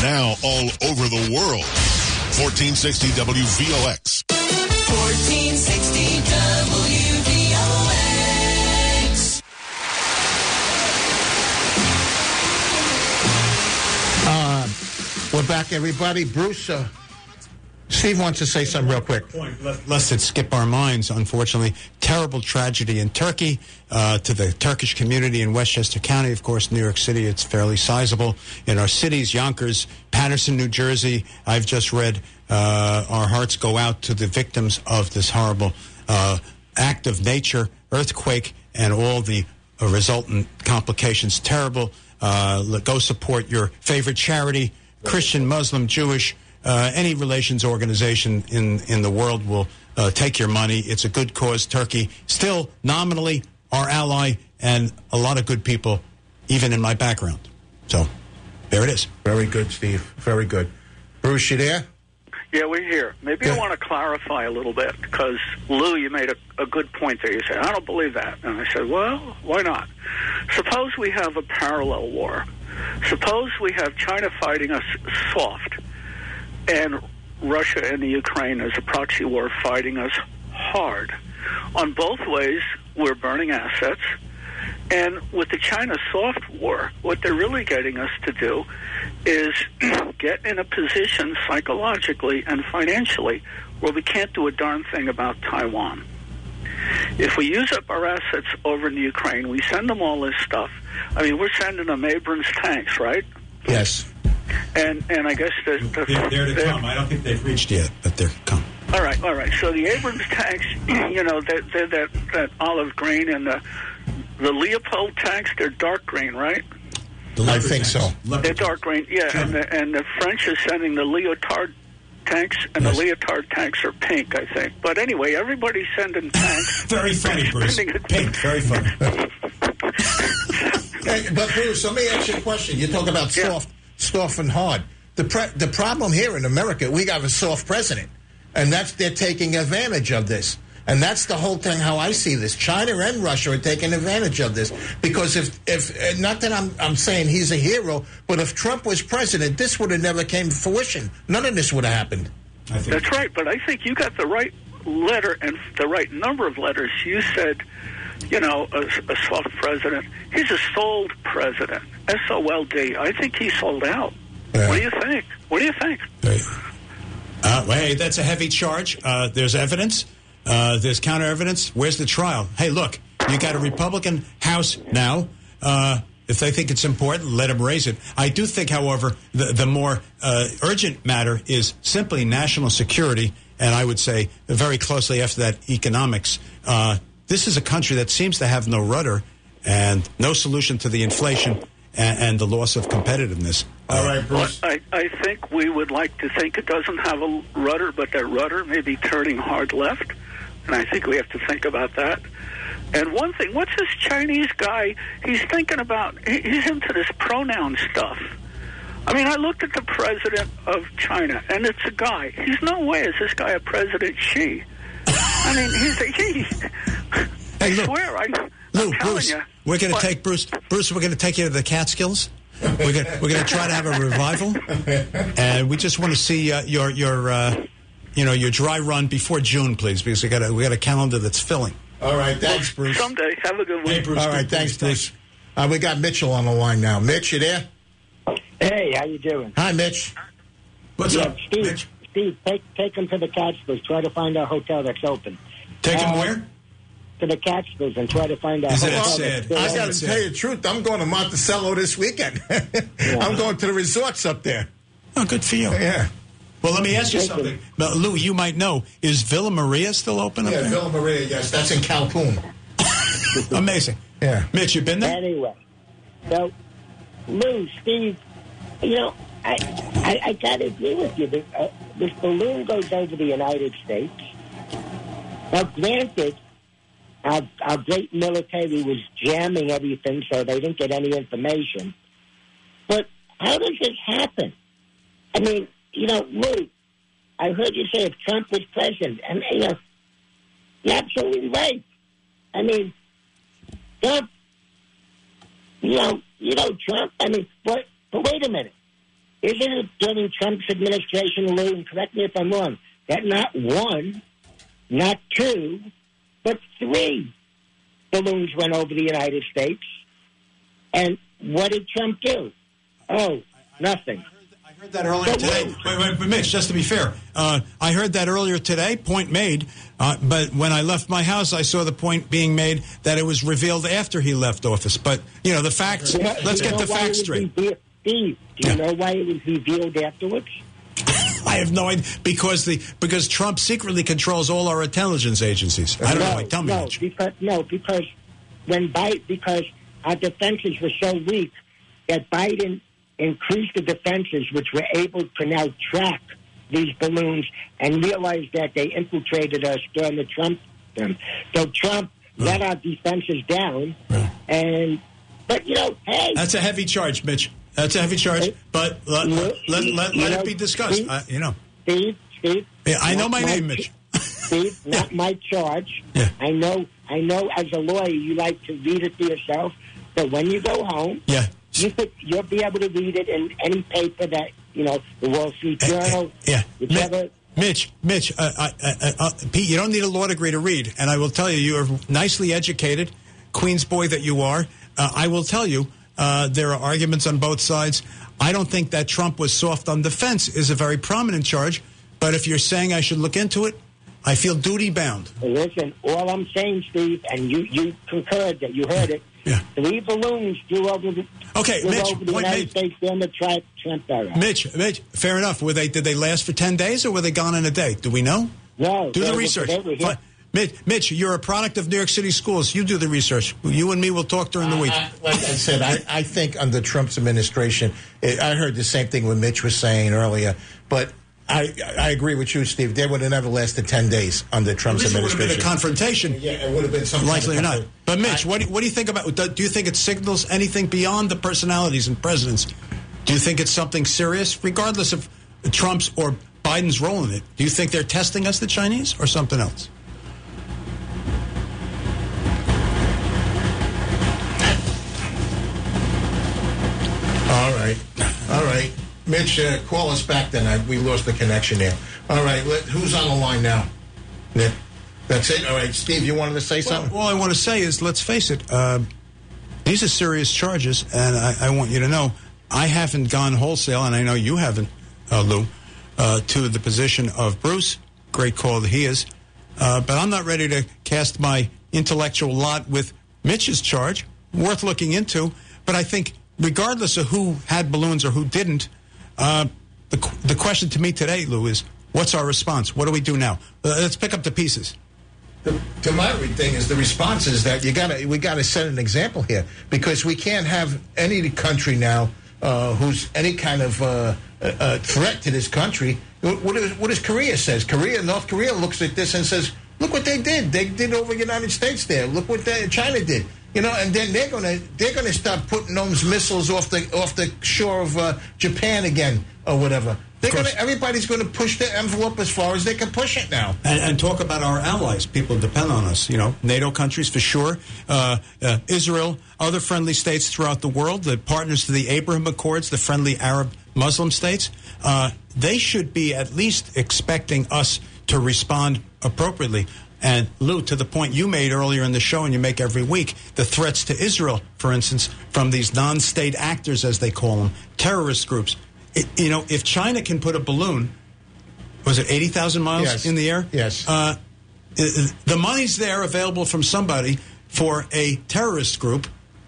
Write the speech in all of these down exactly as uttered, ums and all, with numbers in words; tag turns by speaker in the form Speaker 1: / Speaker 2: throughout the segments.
Speaker 1: now all over the world. fourteen sixty W V O X.
Speaker 2: fourteen sixty W V O X.
Speaker 3: Uh, we're back, everybody. Bruce, uh, Steve wants to say something real quick.
Speaker 4: Point, lest it skip our minds, unfortunately. Terrible tragedy in Turkey, uh, to the Turkish community in Westchester County. Of course, New York City, it's fairly sizable. In our cities, Yonkers, Patterson, New Jersey, I've just read, uh, our hearts go out to the victims of this horrible uh, act of nature, earthquake, and all the uh, resultant complications. Terrible. Uh, go support your favorite charity, Christian, Muslim, Jewish, Uh, any relations organization in, in the world will uh, take your money. It's a good cause. Turkey, still nominally our ally, and a lot of good people, even in my background. So, there it is.
Speaker 3: Very good, Steve. Very good. Bruce, you there?
Speaker 5: Yeah, we're here. Maybe
Speaker 3: Good.
Speaker 5: I want to clarify a little bit, because, Lou, you made a, a good point there. You said, I don't believe that. And I said, well, why not? Suppose we have a parallel war. Suppose we have China fighting us soft, and Russia and the Ukraine as a proxy war fighting us hard. On both ways, we're burning assets. And with the China soft war, what they're really getting us to do is get in a position psychologically and financially where we can't do a darn thing about Taiwan. If we use up our assets over in the Ukraine, we send them all this stuff. I mean, we're sending them Abrams tanks, right?
Speaker 3: Yes.
Speaker 5: And and I guess the, the,
Speaker 4: They're, they're to come. I don't think they've reached yet, but they're come.
Speaker 5: All right, all right. So the Abrams tanks, you know, they're, they're that that olive green, and the the Leopold tanks, they're dark green, right?
Speaker 4: The
Speaker 3: I think so.
Speaker 5: They're dark green, yeah.
Speaker 4: Sure.
Speaker 5: And the, and the French is sending the Leotard tanks, and
Speaker 4: Yes.
Speaker 5: the Leotard tanks are pink, I think. But anyway, everybody's sending tanks.
Speaker 4: Very funny, Bruce. Pink, very funny.
Speaker 3: Hey, but Bruce, let me ask you a question. You talk about
Speaker 5: Yeah.
Speaker 3: soft, soft and hard. The pre- the problem here in America, we got a soft president, and that's they're taking advantage of this. And that's the whole thing. How I see this, China and Russia are taking advantage of this, because if if not that I'm I'm saying he's a hero, but if Trump was president, this would have never came to fruition. None of this would have happened.
Speaker 4: I think
Speaker 5: That's right, but I think you got the right letter and the right number of letters. You said, you know, a, a soft president. He's a sold president. S O L D. I think he sold out.
Speaker 3: Yeah.
Speaker 5: What do you think? What do you think?
Speaker 4: Uh, well, hey, that's a heavy charge. Uh, there's evidence. Uh, there's counter evidence. Where's the trial? Hey, look, you got a Republican House now. Uh, if they think it's important, let them raise it. I do think, however, the, the more uh, urgent matter is simply national security, and I would say very closely after that, economics. Uh, this is a country that seems to have no rudder and no solution to the inflation and, and the loss of competitiveness.
Speaker 3: All right, Bruce.
Speaker 5: I, I think we would like to think it doesn't have a rudder, but that rudder may be turning hard left, and I think we have to think about that. And one thing, what's this Chinese guy? He's thinking about, he's into this pronoun stuff. I mean, I looked at the president of China, and it's a guy. He's no way is this guy a President Xi. I mean, he's a he. I
Speaker 4: Hey, look,
Speaker 5: swear, I, I'm
Speaker 4: Lou,
Speaker 5: telling
Speaker 4: Bruce,
Speaker 5: you.
Speaker 4: we're going to
Speaker 5: What?
Speaker 4: take Bruce. Bruce, we're going to take you to the Catskills. We're going we're going to try to have a revival, and we just want to see uh, your your uh, you know your dry run before June, please, because we got a, we got a calendar that's filling.
Speaker 3: All right, thanks, Bruce.
Speaker 5: Someday, have a good one.
Speaker 4: Hey, Bruce.
Speaker 3: All right, thanks, Bruce. Uh, we got Mitchell on the line now. Mitch, you there?
Speaker 6: Hey, how you doing?
Speaker 3: Hi, Mitch.
Speaker 4: What's
Speaker 6: yeah,
Speaker 4: up,
Speaker 6: Steve,
Speaker 4: Mitch?
Speaker 6: Steve, take take him to the Catskills. Try to find a hotel that's open.
Speaker 4: Take him
Speaker 6: Uh,
Speaker 4: where?
Speaker 6: To the Catskills and try to find a
Speaker 4: Is it
Speaker 6: hotel
Speaker 4: sad?
Speaker 6: that's still
Speaker 3: I
Speaker 6: open.
Speaker 3: got to
Speaker 4: That's
Speaker 3: tell
Speaker 4: it.
Speaker 3: you the truth. I'm going to Monticello this weekend. I'm going to the resorts up there.
Speaker 4: Oh, good for you.
Speaker 3: Yeah.
Speaker 4: Well, let me ask you
Speaker 6: Thank
Speaker 4: something. But Lou, you might know, is Villa Maria still open up
Speaker 3: Yeah,
Speaker 4: there?
Speaker 3: Villa Maria, yes. That's in Calhoun.
Speaker 4: Amazing.
Speaker 3: Yeah.
Speaker 4: Mitch, you been there?
Speaker 6: Anyway, so Lou, Steve, you know, I I, I got to agree with you. This, uh, this balloon goes over the United States. Now, granted, our, our great military was jamming everything so they didn't get any information. But how does this happen? I mean, you know, Lou, I heard you say if Trump was president, and you know, you're absolutely right. I mean, Trump, you know, you know, Trump. I mean, but but wait a minute. isn't it during Trump's administration, Lou, and correct me if I'm wrong, that not one, not two, but three balloons went over the United States? And what did Trump do? Oh, nothing.
Speaker 4: I heard that earlier today. Wait, wait, but Mitch, just to be fair, uh, I heard that earlier today, point made, uh, but when I left my house, I saw the point being made that it was revealed after he left office. But, you know, the facts,
Speaker 6: You know,
Speaker 4: let's
Speaker 6: you
Speaker 4: get
Speaker 6: know
Speaker 4: the
Speaker 6: why
Speaker 4: facts
Speaker 6: it was
Speaker 4: straight.
Speaker 6: revealed- Steve, do you
Speaker 4: Yeah.
Speaker 6: know why it was revealed afterwards?
Speaker 4: I have no idea, because the because Trump secretly controls all our intelligence agencies. I don't
Speaker 6: no,
Speaker 4: know. Tell me,
Speaker 6: no,
Speaker 4: Mitch.
Speaker 6: because no, because when Biden, because our defenses were so weak that Biden increased the defenses, which were able to now track these balloons and realize that they infiltrated us during the Trump term. So Trump
Speaker 4: Oh.
Speaker 6: let our defenses down,
Speaker 4: Right.
Speaker 6: and but you know, hey,
Speaker 4: That's a heavy charge, Mitch. That's a heavy charge, but let, let, let, let, let it be discussed.
Speaker 6: Steve,
Speaker 4: Uh, you know,
Speaker 6: Steve, Steve.
Speaker 4: yeah, I know
Speaker 6: not
Speaker 4: my name, Mitch.
Speaker 6: Steve, not my charge.
Speaker 4: Yeah.
Speaker 6: I know. I know. As a lawyer, you like to read it for yourself. But when you go home,
Speaker 4: Yeah.
Speaker 6: you could, you'll be able to read it in any paper that you know, the Wall Street Journal.
Speaker 4: Yeah.
Speaker 6: Whichever.
Speaker 4: Mitch, Mitch, uh, uh, uh, uh, Pete, you don't need a law degree to read. And I will tell you, you are nicely educated, Queens boy that you are. Uh, I will tell you, uh, there are arguments on both sides. I don't think that Trump was soft on defense is a very prominent charge. But if you're saying I should look into it, I feel duty bound.
Speaker 6: Listen, all I'm saying, Steve, and you, you concurred that you heard it.
Speaker 4: Yeah.
Speaker 6: Three balloons flew over the,
Speaker 4: Okay,
Speaker 6: flew
Speaker 4: Mitch,
Speaker 6: over the
Speaker 4: point
Speaker 6: United
Speaker 4: made.
Speaker 6: States during the Trump Trump era.
Speaker 4: Mitch, Mitch, fair enough. Were they? Did they last for ten days or were they gone in a day? Do we know?
Speaker 6: No.
Speaker 4: Do
Speaker 6: they
Speaker 4: the
Speaker 6: were-
Speaker 4: research.
Speaker 6: they were here.
Speaker 4: Fine. Mitch, Mitch, you're a product of New York City schools. You do the research. You and me will talk during the week.
Speaker 3: I, like I said, I, I think under Trump's administration, it, I heard the same thing what Mitch was saying earlier, but I I agree with you, Steve. They would have never lasted ten days under Trump's
Speaker 4: At least it would have been a
Speaker 3: administration.
Speaker 4: confrontation.
Speaker 3: Yeah, it would have been some
Speaker 4: Likely or
Speaker 3: kind
Speaker 4: not.
Speaker 3: of
Speaker 4: But Mitch,
Speaker 3: I-
Speaker 4: what do, what do you think about? Do, do you think it signals anything beyond the personalities and presidents? Do you think it's something serious, regardless of Trump's or Biden's role in it? Do you think they're testing us, the Chinese, or something else?
Speaker 3: All right. All right. Mitch, uh, call us back then. I, we lost the connection there. All right. Let, who's on the line now? Nick? That's it? All right. Steve, you wanted to say
Speaker 4: Well,
Speaker 3: something?
Speaker 4: all I want to say is, let's face it, uh, these are serious charges, and I, I want you to know I haven't gone wholesale, and I know you haven't, uh, Lou, uh, to the position of Bruce. Great call that he is. Uh, but I'm not ready to cast my intellectual lot with Mitch's charge. Worth looking into. But I think regardless of who had balloons or who didn't, uh, the, the question to me today, Lou, is what's our response? What do we do now? Uh, let's pick up the pieces.
Speaker 3: The, to my thing is the response is that you gotta we gotta set an example here because we can't have any country now uh, who's any kind of uh, uh, threat to this country. What is, what does Korea says? Korea, North Korea looks at this and says, "Look what they did. They did over the United States there. Look what they, China did." You know, and then they're gonna they're gonna start putting those missiles off the off the shore of uh, Japan again or whatever. They're gonna everybody's gonna push the envelope as far as they can push it now.
Speaker 4: And, and talk about our allies. People depend on us. You know, NATO countries for sure. Uh, uh, Israel, other friendly states throughout the world, the partners to the Abraham Accords, the friendly Arab Muslim states. Uh, they should be at least expecting us to respond appropriately. And Lou, to the point you made earlier in the show, and you make every week, the threats to Israel, for instance, from these non-state actors, as they call them, terrorist groups. It, you know, if China can put a balloon, was it eighty thousand miles
Speaker 3: Yes.
Speaker 4: in the air?
Speaker 3: Yes.
Speaker 4: Uh, the money's there available from somebody for a terrorist group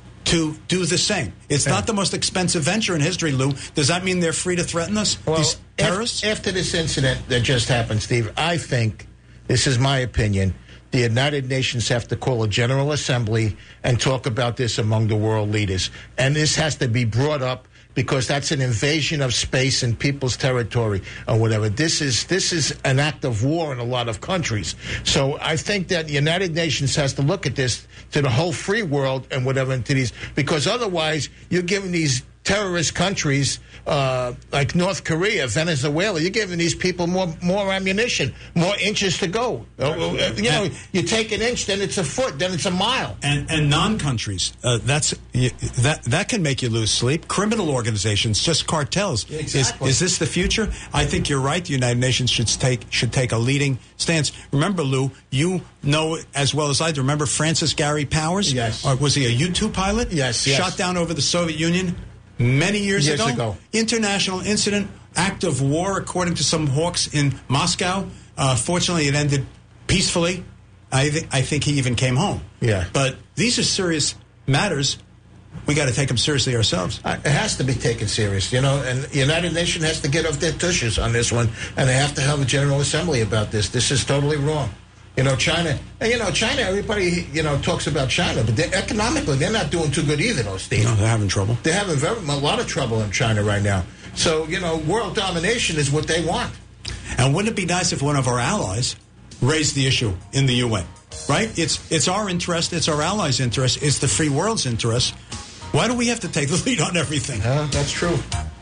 Speaker 4: to do the same. It's
Speaker 3: Yeah.
Speaker 4: not the most expensive venture in history, Lou. Does that mean they're free to threaten us?
Speaker 3: Well,
Speaker 4: these terrorists?
Speaker 3: af- after this incident that just happened, Steve, I think, this is my opinion, the United Nations have to call a General Assembly and talk about this among the world leaders. And this has to be brought up because that's an invasion of space and people's territory or whatever. This is this is an act of war in a lot of countries. So I think that the United Nations has to look at this to the whole free world and whatever, and to these, because otherwise you're giving these terrorist countries uh, like North Korea, Venezuela. You're giving these people more more ammunition, more inches to go. Uh, you know, you take an inch, then it's a foot, then it's a mile.
Speaker 4: And and non-countries, uh, that's that that can make you lose sleep. Criminal organizations, just cartels.
Speaker 3: Exactly.
Speaker 4: Is, is this the future? I think you're right. The United Nations should take should take a leading stance. Remember, Lou, you know as well as I do. Remember Francis Gary Powers?
Speaker 3: Yes.
Speaker 4: Or was he a U two pilot?
Speaker 3: Yes, yes.
Speaker 4: Shot down over the Soviet Union many years,
Speaker 3: Years
Speaker 4: ago.
Speaker 3: ago.
Speaker 4: International incident, act of war, according to some hawks in Moscow. Uh, fortunately, it ended peacefully. I, th- I think he even came home.
Speaker 3: Yeah.
Speaker 4: But these are serious matters. We got to take them seriously ourselves.
Speaker 3: Uh, It has to be taken serious, you know, and the United Nations has to get off their tushes on this one, and they have to have a General Assembly about this. This is totally wrong. You know, China, and you know, China, everybody, you know, talks about China, but they're, economically, they're not doing too good either, though, Steve.
Speaker 4: No, they're having trouble.
Speaker 3: They're having very, a lot of trouble in China right now. So, you know, world domination is what they want.
Speaker 4: And wouldn't it be nice if one of our allies raised the issue in the U N? Right? It's it's our interest. It's our allies' interest. It's the free world's interest. Why do we have to take the lead on everything?
Speaker 3: Uh, that's true.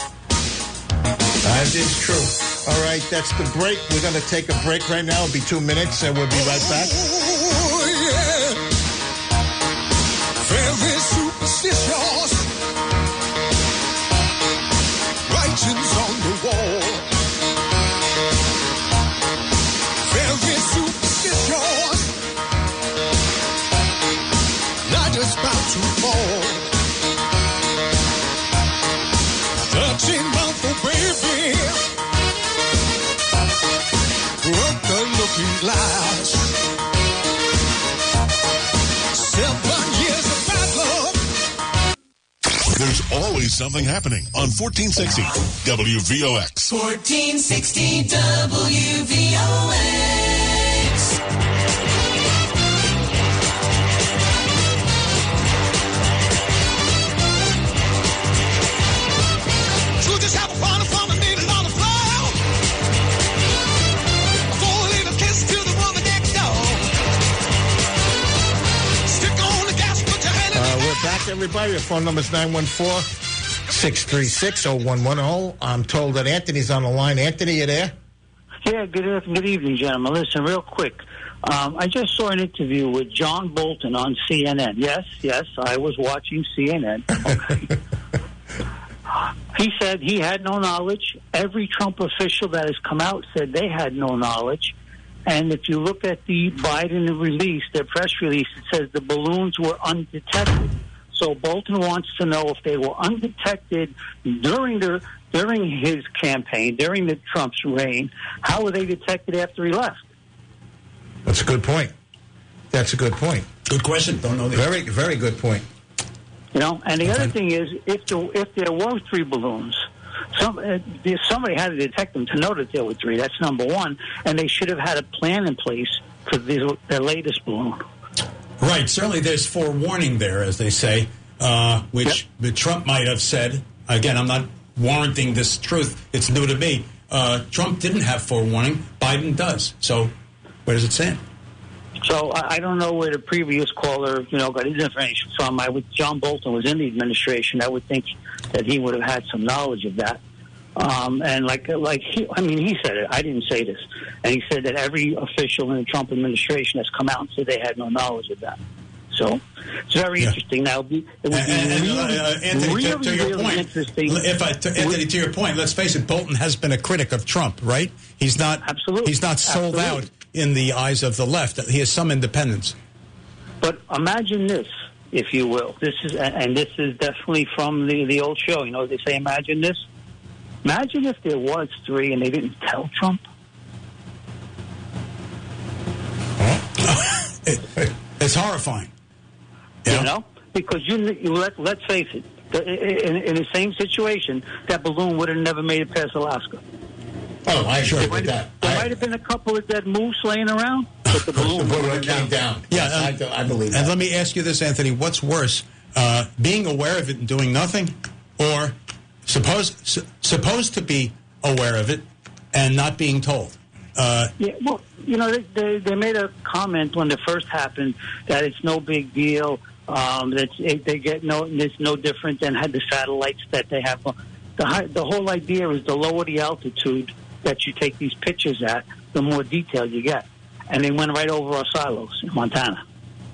Speaker 3: That is true. All right, that's the break. We're going to take a break right now. It'll be two minutes, and we'll be right back.
Speaker 2: Oh, yeah. Very superstitious. Writings on the wall. Very superstitious. Night is about to fall. Thirteen month old baby broke the looking glass. Seven years of bad luck.
Speaker 1: There's always something happening on fourteen sixty W V O X.
Speaker 2: fourteen sixty W V O X. So just have a fun of fun and need another flow. A four-liter kiss to the woman next door. Stick on the gas, put your hand in
Speaker 3: Uh,
Speaker 2: the
Speaker 3: we're back, everybody. The phone number is nine one four, six three six, oh one one oh. I'm told that Anthony's on the line. Anthony, you there?
Speaker 7: Yeah, good, good evening, gentlemen. Listen, real quick. Um, I just saw an interview with John Bolton on C N N. Yes, yes, I was watching C N N. Okay. He said he had no knowledge. Every Trump official that has come out said they had no knowledge. And if you look at the Biden release, their press release, it says the balloons were undetected. So Bolton wants to know if they were undetected during the during his campaign, during the Trump's reign, how were they detected after he left?
Speaker 3: That's a good point. That's a good point.
Speaker 4: Good question. Don't know the
Speaker 3: Very, very good point.
Speaker 7: You know, and the other thing is, if there, if there were three balloons, some, uh, there- somebody had to detect them to know that there were three. That's number one. And they should have had a plan in place for the, the latest balloon.
Speaker 4: Right. Certainly there's forewarning there, as they say, uh, which
Speaker 7: Yep.
Speaker 4: Trump might have said. Again, I'm not warranting this truth. It's new to me. Uh, Trump didn't have forewarning. Biden does. So where does it stand?
Speaker 7: So I, I don't know where the previous caller, you know, got his information from. I would, John Bolton was in the administration. I would think that he would have had some knowledge of that. Um, and like, like he, I mean, he said it. I didn't say this. And he said that every official in the Trump administration has come out and said they had no knowledge of that. So it's very
Speaker 4: Yeah.
Speaker 7: interesting. Now, it would be
Speaker 4: And, and, and,
Speaker 7: really,
Speaker 4: uh, Anthony,
Speaker 7: really,
Speaker 4: to, to your
Speaker 7: really
Speaker 4: point,
Speaker 7: interesting.
Speaker 4: if I, to, Anthony, to your point, let's face it, Bolton has been a critic of Trump, right? He's not.
Speaker 7: Absolutely.
Speaker 4: He's not sold
Speaker 7: Absolutely.
Speaker 4: out in the eyes of the left. He has some independence.
Speaker 7: But imagine this, if you will. This is, and this is definitely from the, the old show. You know, they say, imagine this. Imagine if there was three and they didn't tell Trump.
Speaker 4: It, it's horrifying. Yeah.
Speaker 7: You know, because you, you let let's face it. The, in, in the same situation, that balloon would have never made it past Alaska.
Speaker 3: Oh, I agree
Speaker 7: There
Speaker 3: with
Speaker 7: might,
Speaker 3: that.
Speaker 7: have, there
Speaker 3: I,
Speaker 7: might have been a couple of dead moose laying around, but the balloon
Speaker 3: the
Speaker 7: would
Speaker 3: balloon
Speaker 7: have
Speaker 3: came down.
Speaker 4: Yeah,
Speaker 3: I,
Speaker 4: uh,
Speaker 3: do- I believe
Speaker 4: And
Speaker 3: that.
Speaker 4: let me ask you this, Anthony: what's worse, uh, being aware of it and doing nothing, or supposed su- supposed to be aware of it and not being told? Uh,
Speaker 7: Yeah, well, you know, they, they they made a comment when it first happened that it's no big deal. Um, that's, it, they get no. It's no different than had the satellites that they have. The high, the whole idea is the lower the altitude that you take these pictures at, the more detail you get. And they went right over our silos in Montana.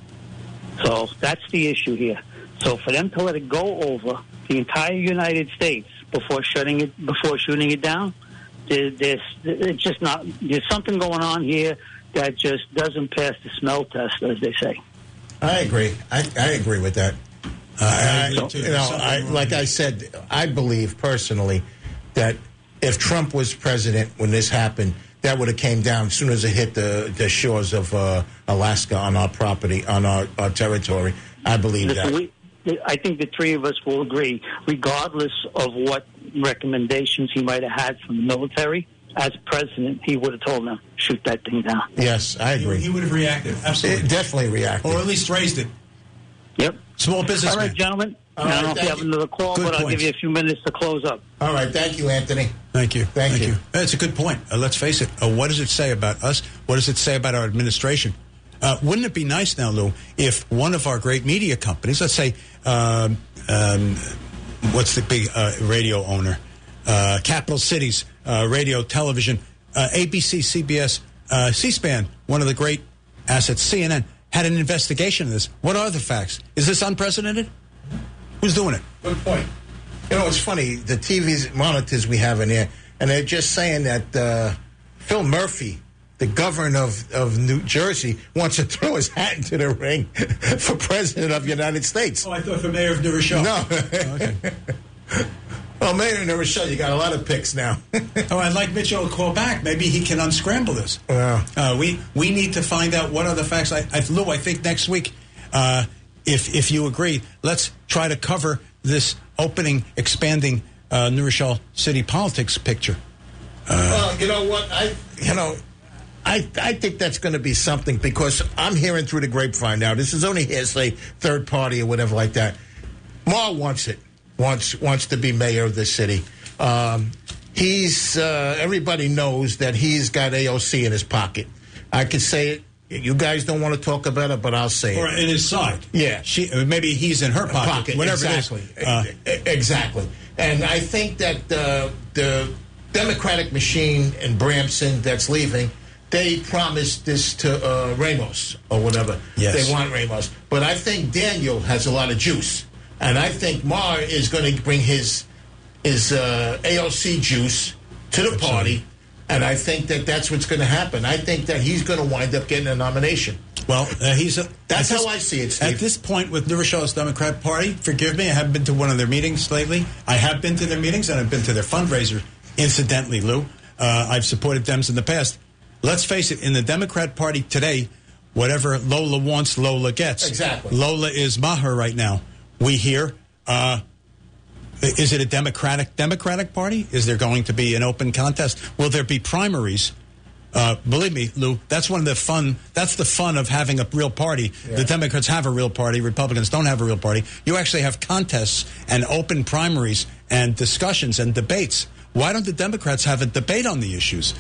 Speaker 7: So that's the issue here. So for them to let it go over the entire United States before shutting it, before shooting it down, there, there's it's just not. There's something going on here that just doesn't pass the smell test, as they say.
Speaker 3: I agree. I, I agree with that. Uh, I, I, you know, I, like I said, I believe personally that if Trump was president when this happened, that would have came down as soon as it hit the, the shores of uh, Alaska on our property, on our, our territory. I believe
Speaker 7: Listen,
Speaker 3: that.
Speaker 7: We, I think the three of us will agree, regardless of what recommendations he might have had from the military, as president, he would have told them, shoot that thing down.
Speaker 3: Yes, I agree.
Speaker 8: He, he would have reacted, absolutely.
Speaker 3: It definitely reacted.
Speaker 8: Or at least raised it.
Speaker 7: Yep.
Speaker 8: Small business.
Speaker 7: All right, gentlemen.
Speaker 3: All
Speaker 7: I
Speaker 3: right,
Speaker 7: don't know if you
Speaker 3: thank
Speaker 7: have
Speaker 3: you.
Speaker 7: another call,
Speaker 8: Good
Speaker 7: but I'll
Speaker 8: points.
Speaker 7: give you a few minutes to close up.
Speaker 3: All right, thank you, Anthony.
Speaker 4: Thank you.
Speaker 3: Thank
Speaker 4: Thank
Speaker 3: you.
Speaker 4: you. That's a good point. Uh, let's face it. Uh, what does it say about us? What does it say about our administration? Uh, wouldn't it be nice now, Lou, if one of our great media companies, let's say, um, um, what's the big uh, radio owner? Uh, Capital Cities, uh, radio, television, uh, A B C, C B S, uh, C-SPAN, one of the great assets, C N N, had an investigation of this. What are the facts? Is this unprecedented? Who's doing it?
Speaker 3: Good point. You know, it's funny, the T V monitors we have in here, and they're just saying that uh, Phil Murphy, the governor of, of New Jersey, wants to throw his hat into the ring for president of the United States.
Speaker 8: Oh, I thought for mayor of New Rochelle.
Speaker 3: No.
Speaker 8: Oh, okay.
Speaker 3: Well, Mayor of New Rochelle, you got a lot of picks now.
Speaker 8: Oh, I'd like Mitchell to call back. Maybe he can unscramble this.
Speaker 3: Yeah.
Speaker 8: Uh, we we need to find out what are the facts. I, I, Lou, I think next week, uh, if if you agree, let's try to cover this opening, expanding uh, New Rochelle city politics picture. Uh,
Speaker 3: Well, you know what? I you know, I I think that's going to be something because I'm hearing through the grapevine now. This is only hearsay, third party or whatever like that. Ma wants it. Wants wants to be mayor of the city. Um, he's uh, everybody knows that he's got A O C in his pocket. I could say it. You guys don't want to talk about it, but I'll say
Speaker 8: or
Speaker 3: it.
Speaker 8: in his side.
Speaker 3: Yeah.
Speaker 8: She, uh, maybe he's in her pocket.
Speaker 3: Pocket,
Speaker 8: whatever
Speaker 3: exactly.
Speaker 8: it is. Uh,
Speaker 3: E- exactly. And I think that uh, the Democratic machine in Brampton that's leaving, they promised this to uh, Ramos or whatever.
Speaker 8: Yes.
Speaker 3: They want Ramos. But I think Daniel has a lot of juice. And I think Maher is going to bring his his uh, A O C juice to the party. And I think that that's what's going to happen. I think that he's going to wind up getting a nomination.
Speaker 8: Well, uh, he's a,
Speaker 3: That's
Speaker 8: at
Speaker 3: how
Speaker 8: this-
Speaker 3: I see it, Steve.
Speaker 8: At this point with New Rochelle's Democrat Party, forgive me, I haven't been to one of their meetings lately. I have been to their meetings and I've been to their fundraiser. Incidentally, Lou, uh, I've supported Dems in the past. Let's face it, in the Democrat Party today, whatever Lola wants, Lola gets.
Speaker 3: Exactly.
Speaker 8: Lola is Maher right now. We hear, uh, is it a Democratic Democratic Party? Is there going to be an open contest? Will there be primaries? Uh, believe me, Lou, that's one of the fun, that's the fun of having a real party.
Speaker 3: Yeah.
Speaker 8: The Democrats have a real party. Republicans don't have a real party. You actually have contests and open primaries and discussions and debates. Why don't the Democrats have a debate on the issues?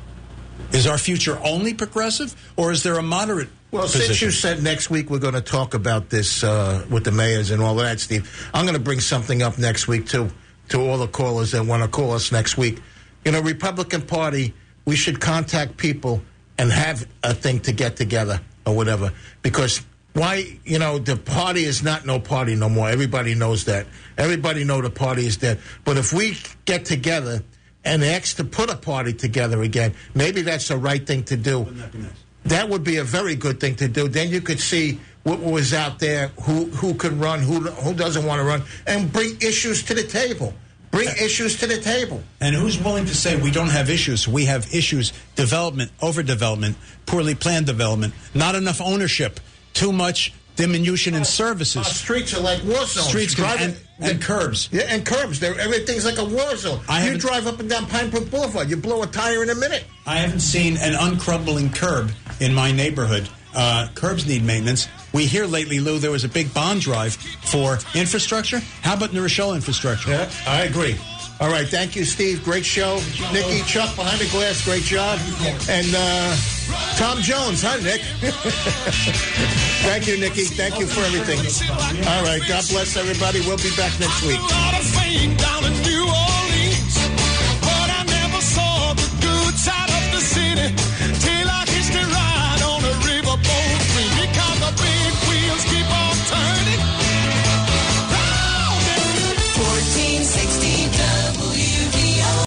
Speaker 8: Is our future only progressive or is there a moderate
Speaker 3: Well,
Speaker 8: position?
Speaker 3: since you said next week we're going to talk about this uh, with the mayors and all of that, Steve, I'm going to bring something up next week, too, to all the callers that want to call us next week. You know, Republican Party, we should contact people and have a thing to get together or whatever. Because why, you know, the party is not no party no more. Everybody knows that. Everybody know the party is dead. But if we get together and ask to put a party together again, maybe that's the right thing to do.
Speaker 8: Wouldn't that be nice?
Speaker 3: That would be a very good thing to do. Then you could see what was out there, who who could run, who who doesn't want to run, and bring issues to the table. Bring issues to the table.
Speaker 8: And who's willing to say we don't have issues? We have issues, development, overdevelopment, poorly planned development, not enough ownership, too much diminution in services.
Speaker 3: Our streets are like war zones.
Speaker 8: Streets can-
Speaker 3: Driving-
Speaker 8: and, and curbs.
Speaker 3: Yeah, and curbs. They're, everything's like a war zone.
Speaker 8: I
Speaker 3: You
Speaker 8: haven't-
Speaker 3: drive up and down Pine Brook Boulevard, you blow a tire in a minute.
Speaker 8: I haven't seen an uncrumbling curb in my neighborhood. Uh, curbs need maintenance. We hear lately, Lou, there was a big bond drive for infrastructure. How about New Rochelle infrastructure?
Speaker 3: Yeah, I agree. All right, thank you, Steve. Great show. Nikki, Chuck, behind the glass, great job. And uh, Tom Jones, huh, Nick? Thank you, Nikki. Thank you for everything. All right. God bless everybody. We'll be back next week.